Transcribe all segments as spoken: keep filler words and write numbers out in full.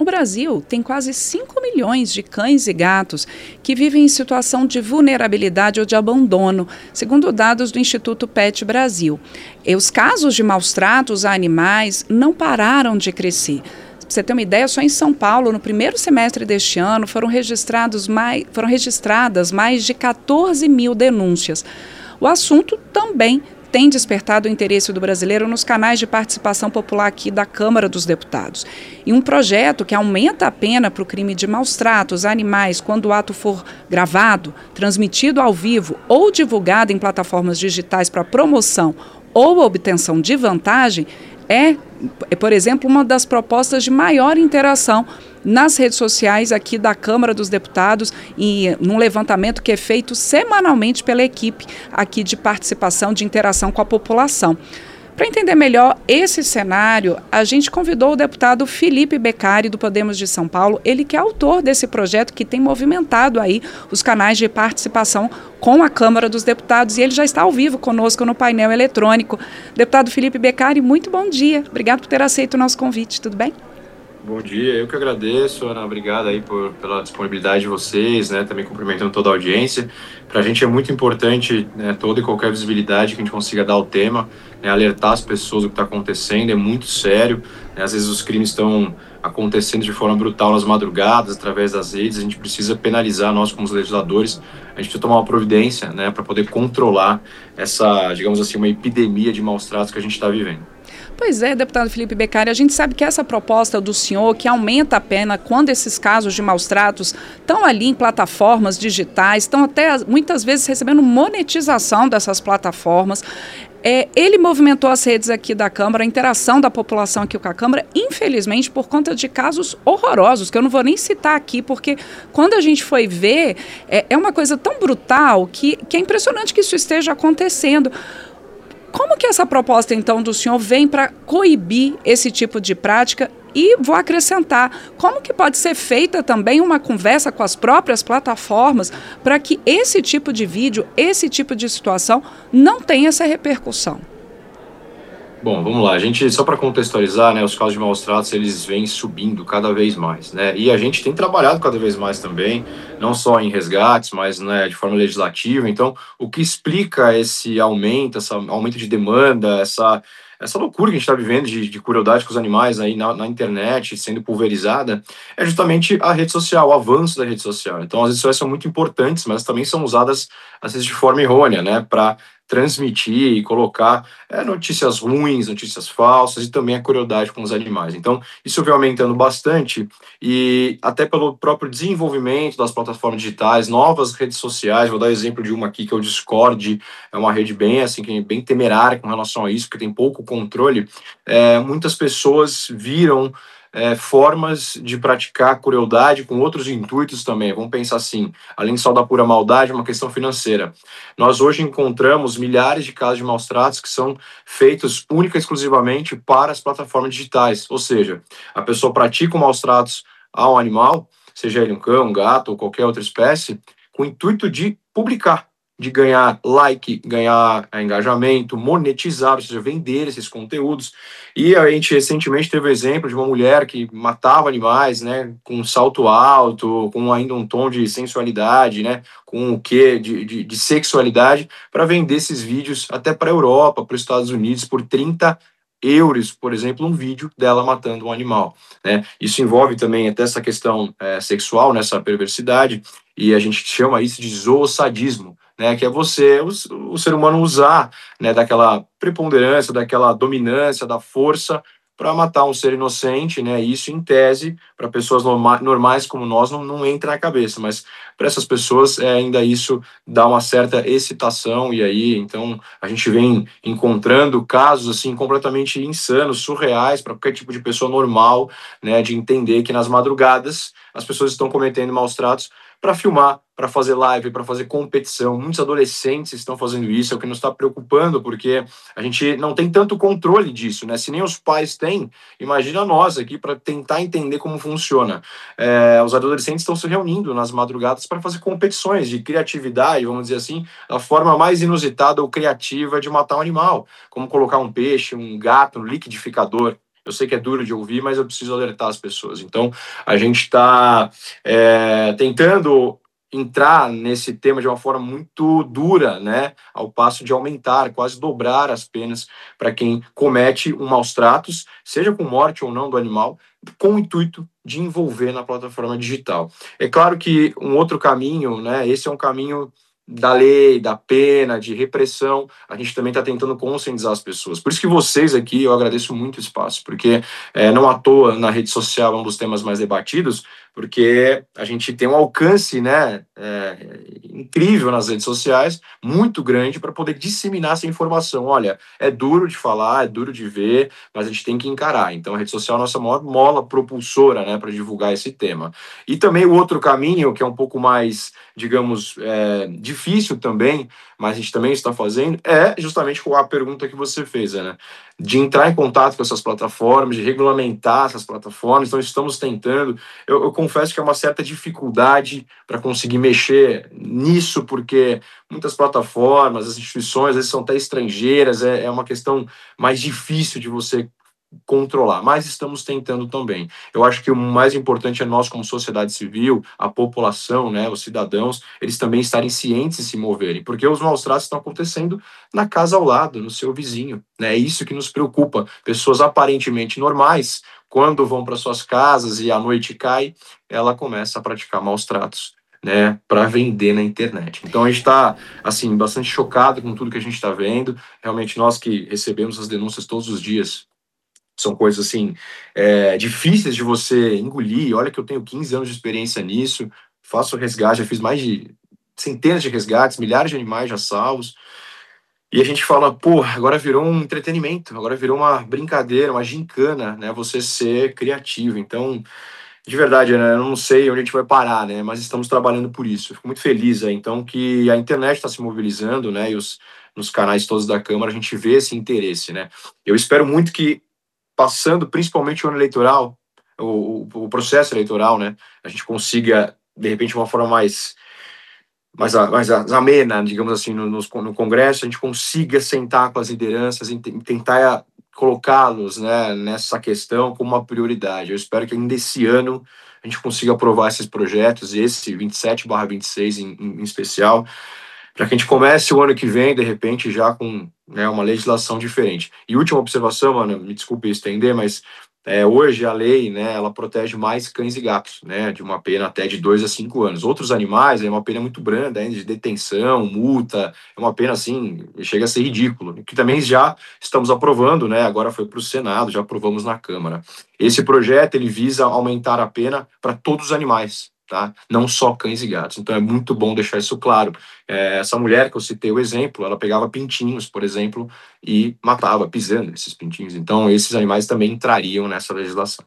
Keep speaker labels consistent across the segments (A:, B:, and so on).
A: Brasil tem quase cinco milhões de cães e gatos que vivem em situação de vulnerabilidade ou de abandono, segundo dados do Instituto Pet Brasil. E os casos de maus-tratos a animais não pararam de crescer. Para você ter uma ideia, só em São Paulo, no primeiro semestre deste ano, foram, registrados mais, foram registradas mais de quatorze mil denúncias. O assunto também tem despertado o interesse do brasileiro nos canais de participação popular aqui da Câmara dos Deputados. E um projeto que aumenta a pena para o crime de maus-tratos a animais quando o ato for gravado, transmitido ao vivo ou divulgado em plataformas digitais para promoção ou obtenção de vantagem, é, por exemplo, uma das propostas de maior interação nas redes sociais aqui da Câmara dos Deputados e num levantamento que é feito semanalmente pela equipe aqui de participação, de interação com a população. Para entender melhor esse cenário, a gente convidou o deputado Felipe Beccari, do Podemos de São Paulo, ele que é autor desse projeto que tem movimentado aí os canais de participação com a Câmara dos Deputados, e ele já está ao vivo conosco no painel eletrônico. Deputado Felipe Beccari, muito bom dia. Obrigado por ter aceito o nosso convite, tudo bem?
B: Bom dia, eu que agradeço, Ana, obrigado aí por, pela disponibilidade de vocês, né, também cumprimentando toda a audiência. Para a gente é muito importante, né, toda e qualquer visibilidade que a gente consiga dar ao tema, né, alertar as pessoas do que está acontecendo, é muito sério, né, às vezes os crimes estão acontecendo de forma brutal nas madrugadas, através das redes, a gente precisa penalizar, nós como os legisladores, a gente precisa tomar uma providência, né, para poder controlar essa, digamos assim, uma epidemia de maus-tratos que a gente está vivendo.
A: Pois é, deputado Felipe Beccari, a gente sabe que essa proposta do senhor, que aumenta a pena quando esses casos de maus-tratos estão ali em plataformas digitais, estão até muitas vezes recebendo monetização dessas plataformas, é, ele movimentou as redes aqui da Câmara, a interação da população aqui com a Câmara, infelizmente por conta de casos horrorosos, que eu não vou nem citar aqui, porque quando a gente foi ver, é, é uma coisa tão brutal que, que é impressionante que isso esteja acontecendo. Como que essa proposta, então, do senhor vem para coibir esse tipo de prática? E vou acrescentar, como que pode ser feita também uma conversa com as próprias plataformas para que esse tipo de vídeo, esse tipo de situação não tenha essa repercussão?
B: Bom, vamos lá. A gente, só para contextualizar, né, os casos de maus-tratos, eles vêm subindo cada vez mais, né? E a gente tem trabalhado cada vez mais também, não só em resgates, mas, né, de forma legislativa. Então, o que explica esse aumento, essa aumento de demanda, essa essa loucura que a gente está vivendo de, de crueldade com os animais aí na, na internet, sendo pulverizada, é justamente a rede social, o avanço da rede social. Então, as redes sociais são muito importantes, mas também são usadas, às vezes, de forma errônea, né, para transmitir e colocar é, notícias ruins, notícias falsas e também a crueldade com os animais. Então, isso vem aumentando bastante e até pelo próprio desenvolvimento das plataformas digitais, novas redes sociais. Vou dar exemplo de uma aqui que é o Discord, é uma rede bem assim, que é bem temerária com relação a isso, porque tem pouco controle. É, muitas pessoas viram É, formas de praticar crueldade com outros intuitos também. Vamos pensar assim, além só da pura maldade, uma questão financeira. Nós hoje encontramos milhares de casos de maus-tratos que são feitos única e exclusivamente para as plataformas digitais, ou seja, a pessoa pratica maus-tratos a um animal, seja ele um cão, um gato ou qualquer outra espécie, com o intuito de publicar, de ganhar like, ganhar engajamento, monetizar, ou seja, vender esses conteúdos. E a gente recentemente teve o exemplo de uma mulher que matava animais, né, com um salto alto, com ainda um tom de sensualidade, né, com o quê de, de, de sexualidade, para vender esses vídeos até para a Europa, para os Estados Unidos, por trinta euros, por exemplo, um vídeo dela matando um animal, né? Isso envolve também até essa questão é, sexual, nessa perversidade, e a gente chama isso de zoosadismo, né, que é você, o, o ser humano usar, né, daquela preponderância, daquela dominância, da força para matar um ser inocente, né, e isso em tese, para pessoas norma, normais como nós, não, não entra na cabeça, mas para essas pessoas é, ainda isso dá uma certa excitação, e aí, então, a gente vem encontrando casos, assim, completamente insanos, surreais, para qualquer tipo de pessoa normal, né, de entender que nas madrugadas as pessoas estão cometendo maus-tratos para filmar, para fazer live, para fazer competição. Muitos adolescentes estão fazendo isso, é o que nos está preocupando, porque a gente não tem tanto controle disso, né? Se nem os pais têm, imagina nós aqui para tentar entender como funciona. É, os adolescentes estão se reunindo nas madrugadas para fazer competições de criatividade, vamos dizer assim, a forma mais inusitada ou criativa de matar um animal, como colocar um peixe, um gato no liquidificador. Eu sei que é duro de ouvir, mas eu preciso alertar as pessoas. Então, a gente está é, tentando entrar nesse tema de uma forma muito dura, né, ao passo de aumentar, quase dobrar as penas para quem comete um maus tratos, seja com morte ou não do animal, com o intuito de envolver na plataforma digital. É claro que um outro caminho, né, esse é um caminho da lei, da pena, de repressão, a gente também está tentando conscientizar as pessoas. Por isso que vocês aqui, eu agradeço muito o espaço, porque é, não à toa na rede social é um dos temas mais debatidos, porque a gente tem um alcance, né, é, incrível nas redes sociais, muito grande, para poder disseminar essa informação. Olha, é duro de falar, é duro de ver, mas a gente tem que encarar. Então a rede social é a nossa maior mola propulsora, né, para divulgar esse tema. E também o outro caminho, que é um pouco mais, digamos, é, difícil também, mas a gente também está fazendo, é justamente a pergunta que você fez, né? De entrar em contato com essas plataformas, de regulamentar essas plataformas. Então, estamos tentando. Eu, eu confesso que é uma certa dificuldade para conseguir mexer nisso, porque muitas plataformas, as instituições, às vezes são até estrangeiras, é, é uma questão mais difícil de você controlar, mas estamos tentando também. Eu acho que o mais importante é nós, como sociedade civil, a população, né, os cidadãos, eles também estarem cientes e se moverem, porque os maus tratos estão acontecendo na casa ao lado, no seu vizinho, né, é isso que nos preocupa. Pessoas aparentemente normais, quando vão para suas casas e a noite cai, ela começa a praticar maus tratos, né, para vender na internet. Então a gente está, assim, bastante chocado com tudo que a gente está vendo. Realmente nós que recebemos as denúncias todos os dias, são coisas, assim, é, difíceis de você engolir. Olha que eu tenho quinze anos de experiência nisso, faço resgate, já fiz mais de centenas de resgates, milhares de animais já salvos. E a gente fala, pô, agora virou um entretenimento, agora virou uma brincadeira, uma gincana, né? Você ser criativo. Então, de verdade, né, eu não sei onde a gente vai parar, né? Mas estamos trabalhando por isso. Eu fico muito feliz, né, então, que a internet está se mobilizando, né? E os, nos canais todos da Câmara a gente vê esse interesse, né? Eu espero muito que, passando principalmente o ano eleitoral, o, o, o processo eleitoral, né, a gente consiga, de repente, de uma forma mais, mais, mais amena, digamos assim, no, no Congresso, a gente consiga sentar com as lideranças e tentar colocá-los, né, nessa questão como uma prioridade. Eu espero que ainda esse ano a gente consiga aprovar esses projetos, esse vinte e sete barra vinte e seis em, em especial, para que a gente comece o ano que vem, de repente, já com, né, uma legislação diferente. E última observação, mano, me desculpe estender, mas é, hoje a lei, né, ela protege mais cães e gatos, né, de uma pena até de dois a cinco anos. Outros animais é uma pena muito branda, ainda de detenção, multa, é uma pena, assim, chega a ser ridículo, que também já estamos aprovando, né, agora foi para o Senado, já aprovamos na Câmara. Esse projeto, ele visa aumentar a pena para todos os animais, tá? Não só cães e gatos. Então é muito bom deixar isso claro. É, essa mulher que eu citei o exemplo, ela pegava pintinhos, por exemplo, e matava, pisando esses pintinhos. Então esses animais também entrariam nessa legislação.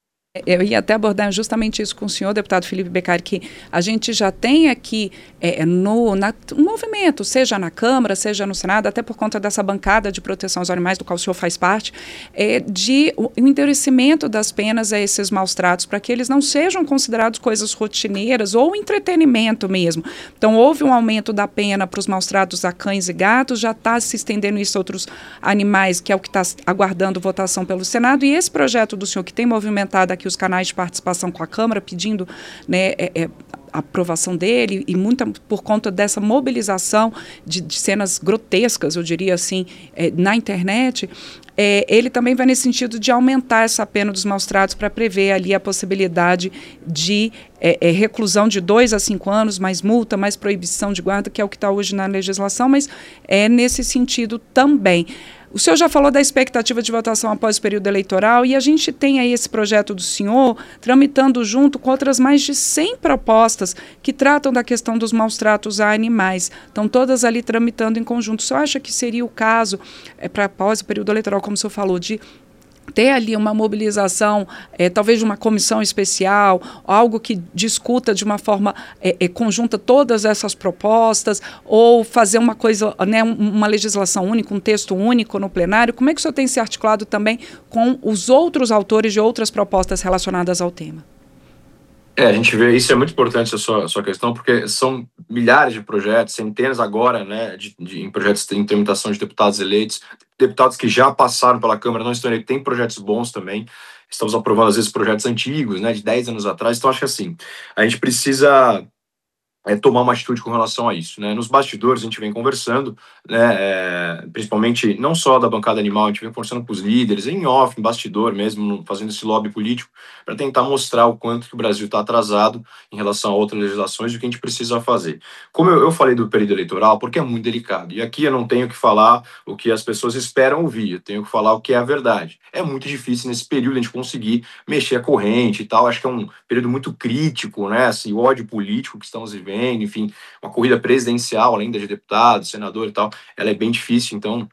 A: Eu ia até abordar justamente isso com o senhor, deputado Felipe Beccari, que a gente já tem aqui é, no na, um movimento, seja na Câmara, seja no Senado, até por conta dessa bancada de proteção aos animais, do qual o senhor faz parte, é, de o endurecimento das penas a esses maus tratos, para que eles não sejam considerados coisas rotineiras ou entretenimento mesmo. Então, houve um aumento da pena para os maus tratos a cães e gatos, já está se estendendo isso a outros animais, que é o que está aguardando votação pelo Senado, e esse projeto do senhor, que tem movimentado aqui os canais de participação com a Câmara, pedindo, né, é, é, a aprovação dele, e muita por conta dessa mobilização de, de cenas grotescas, eu diria assim, é, na internet, é, ele também vai nesse sentido de aumentar essa pena dos maus tratos para prever ali a possibilidade de é, é, reclusão de dois a cinco anos, mais multa, mais proibição de guarda, que é o que está hoje na legislação, mas é nesse sentido também. O senhor já falou da expectativa de votação após o período eleitoral, e a gente tem aí esse projeto do senhor tramitando junto com outras mais de cem propostas que tratam da questão dos maus tratos a animais. Estão todas ali tramitando em conjunto. O senhor acha que seria o caso, é, para após o período eleitoral, como o senhor falou, de ter ali uma mobilização, é, talvez de uma comissão especial, algo que discuta de uma forma é, é, conjunta todas essas propostas, ou fazer uma coisa, né, uma legislação única, um texto único no plenário? Como é que o senhor tem se articulado também com os outros autores de outras propostas relacionadas ao tema?
B: É, a gente vê, isso é muito importante a sua, a sua questão, porque são milhares de projetos, centenas agora, né, de, de, em projetos em tramitação de deputados eleitos, deputados que já passaram pela Câmara, não estão eleitos, tem projetos bons também, estamos aprovando às vezes projetos antigos, né, de dez anos atrás, então acho que assim, a gente precisa é, tomar uma atitude com relação a isso, né? Nos bastidores a gente vem conversando, né? É, principalmente não só da bancada animal, a gente vem conversando com os líderes, em off, em bastidor mesmo, fazendo esse lobby político, para tentar mostrar o quanto que o Brasil está atrasado em relação a outras legislações e o que a gente precisa fazer. Como eu, eu falei do período eleitoral, porque é muito delicado, e aqui eu não tenho que falar o que as pessoas esperam ouvir, eu tenho que falar o que é a verdade. É muito difícil nesse período a gente conseguir mexer a corrente e tal, acho que é um período muito crítico, né? Assim, o ódio político que estamos vivendo, enfim, uma corrida presidencial, além de deputado, senador e tal, ela é bem difícil, então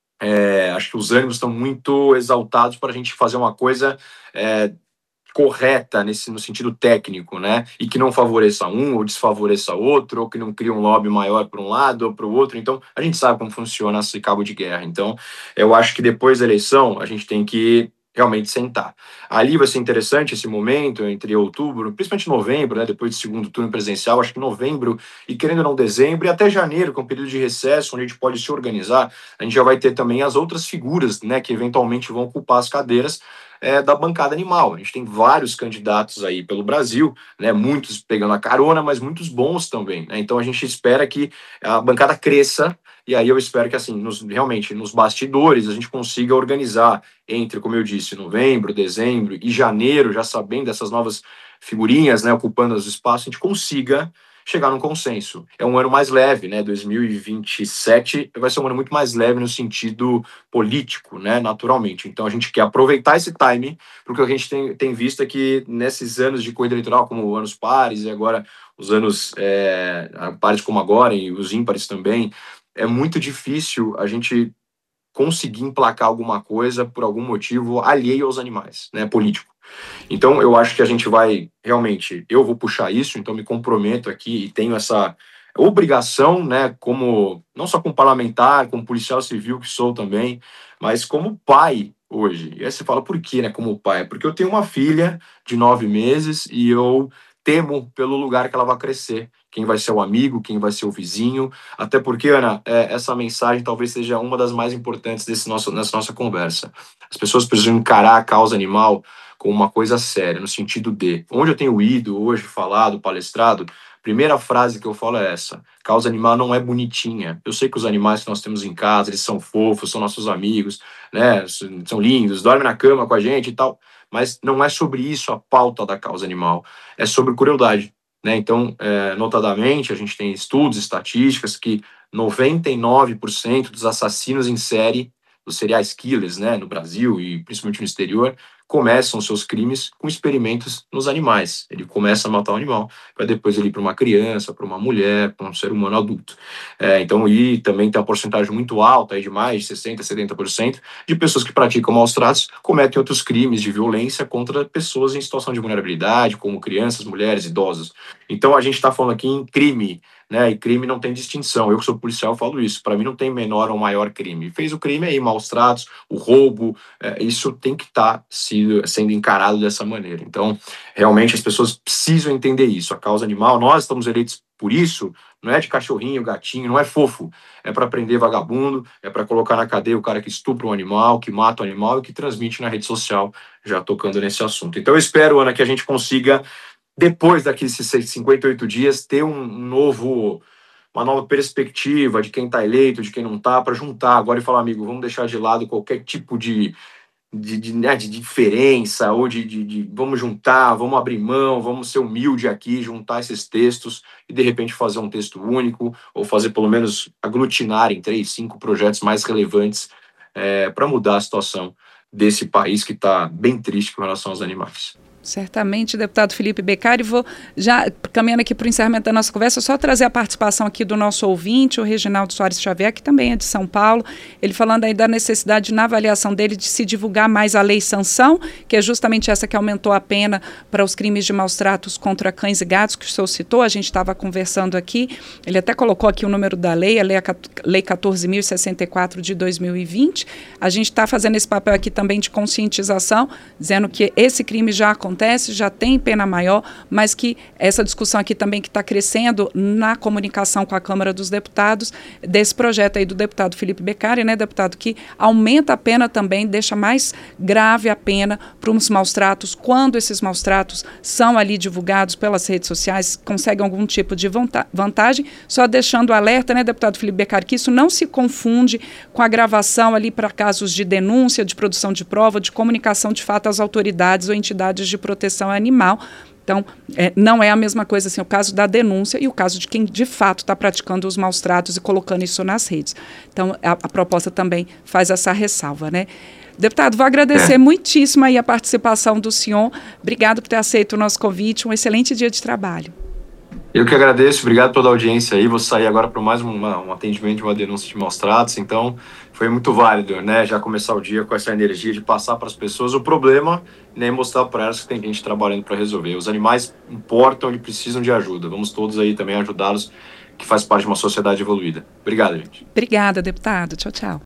B: é, acho que os ânimos estão muito exaltados para a gente fazer uma coisa é, correta nesse, no sentido técnico, né, e que não favoreça um ou desfavoreça outro, ou que não crie um lobby maior para um lado ou para o outro, então a gente sabe como funciona esse cabo de guerra, então eu acho que depois da eleição a gente tem que realmente sentar. Ali vai ser interessante esse momento entre outubro, principalmente novembro, né, depois do segundo turno presidencial, acho que novembro e querendo ou não dezembro e até janeiro, que é um período de recesso onde a gente pode se organizar, a gente já vai ter também as outras figuras, né, que eventualmente vão ocupar as cadeiras é, da bancada animal. A gente tem vários candidatos aí pelo Brasil, né, muitos pegando a carona, mas muitos bons também, né, então a gente espera que a bancada cresça. E aí eu espero que, assim, nos, realmente, nos bastidores, a gente consiga organizar entre, como eu disse, novembro, dezembro e janeiro, já sabendo dessas novas figurinhas, né, ocupando os espaços, a gente consiga chegar num consenso. É um ano mais leve, né, dois mil e vinte e sete vai ser um ano muito mais leve no sentido político, né, naturalmente. Então a gente quer aproveitar esse time, porque a gente tem, tem visto é que nesses anos de corrida eleitoral, como anos pares e agora os anos é, pares como agora e os ímpares também, é muito difícil a gente conseguir emplacar alguma coisa por algum motivo alheio aos animais, né, político. Então, eu acho que a gente vai, realmente, eu vou puxar isso, então me comprometo aqui e tenho essa obrigação, né, como, não só como parlamentar, como policial civil que sou também, mas como pai hoje. E aí você fala, por quê, né, como pai? Porque eu tenho uma filha de nove meses e eu temo pelo lugar que ela vai crescer. Quem vai ser o amigo, quem vai ser o vizinho. Até porque, Ana, é, essa mensagem talvez seja uma das mais importantes desse nosso, nessa nossa conversa. As pessoas precisam encarar a causa animal como uma coisa séria, no sentido de, onde eu tenho ido hoje, falado, palestrado, a primeira frase que eu falo é essa: causa animal não é bonitinha. Eu sei que os animais que nós temos em casa, eles são fofos, são nossos amigos, né, são lindos, dormem na cama com a gente e tal, mas não é sobre isso a pauta da causa animal, é sobre crueldade. Né? Então, é, notadamente, a gente tem estudos, estatísticas que noventa e nove por cento dos assassinos em série, dos serial killers, né, no Brasil e principalmente no exterior, começam seus crimes com experimentos nos animais. Ele começa a matar o animal, para depois ele ir para uma criança, para uma mulher, para um ser humano adulto. É, então, e também tem uma porcentagem muito alta, aí de mais de sessenta por cento, setenta por cento, de pessoas que praticam maus tratos, cometem outros crimes de violência contra pessoas em situação de vulnerabilidade, como crianças, mulheres, idosos. Então, a gente está falando aqui em crime, né? E crime não tem distinção. Eu que sou policial falo isso. Para mim não tem menor ou maior crime. Fez o crime aí, maus tratos, o roubo, é, isso tem que estar tá sendo, sendo encarado dessa maneira. Então, realmente as pessoas precisam entender isso. A causa animal, nós estamos eleitos por isso, não é de cachorrinho, gatinho, não é fofo. É para prender vagabundo, é para colocar na cadeia o cara que estupra um animal, que mata o animal e que transmite na rede social, já tocando nesse assunto. Então, eu espero, Ana, que a gente consiga, depois daqueles cinquenta e oito dias, ter um novo, uma nova perspectiva de quem está eleito, de quem não está, para juntar agora e falar, amigo, vamos deixar de lado qualquer tipo de, de, de, né, de diferença, ou de, de, de vamos juntar, vamos abrir mão, vamos ser humilde aqui, juntar esses textos e, de repente, fazer um texto único, ou fazer, pelo menos, aglutinar em três, cinco projetos mais relevantes é, para mudar a situação desse país que está bem triste com relação aos animais.
A: Certamente, deputado Felipe Beccari. Vou já caminhando aqui para o encerramento da nossa conversa, só trazer a participação aqui do nosso ouvinte, o Reginaldo Soares Xavier, que também é de São Paulo, ele falando aí da necessidade, na avaliação dele, de se divulgar mais a lei sanção, que é justamente essa que aumentou a pena para os crimes de maus tratos contra cães e gatos, que o senhor citou, a gente estava conversando aqui, ele até colocou aqui o número da lei, a lei, a lei quatorze mil e sessenta e quatro de dois mil e vinte, a gente está fazendo esse papel aqui também de conscientização, dizendo que esse crime já acontece, acontece, já tem pena maior, mas que essa discussão aqui também que está crescendo na comunicação com a Câmara dos Deputados, desse projeto aí do deputado Felipe Beccari, né, deputado, que aumenta a pena também, deixa mais grave a pena para os maus tratos, quando esses maus tratos são ali divulgados pelas redes sociais, conseguem algum tipo de vantagem, só deixando alerta, né, deputado Felipe Beccari, que isso não se confunde com a gravação ali para casos de denúncia, de produção de prova, de comunicação de fato às autoridades ou entidades de proteção animal. Então, é, não é a mesma coisa assim, o caso da denúncia e o caso de quem de fato está praticando os maus tratos e colocando isso nas redes. Então, a, a proposta também faz essa ressalva, né? Deputado, vou agradecer é. muitíssimo aí a participação do senhor. Obrigado por ter aceito o nosso convite. Um excelente dia de trabalho.
B: Eu que agradeço, obrigado pela audiência aí. Vou sair agora para mais uma, um atendimento de uma denúncia de maus tratos, então foi muito válido, né? Já começar o dia com essa energia de passar para as pessoas o problema, né? E mostrar para elas que tem gente trabalhando para resolver. Os animais importam e precisam de ajuda. Vamos todos aí também ajudá-los, que faz parte de uma sociedade evoluída. Obrigado, gente.
A: Obrigada, deputado. Tchau, tchau.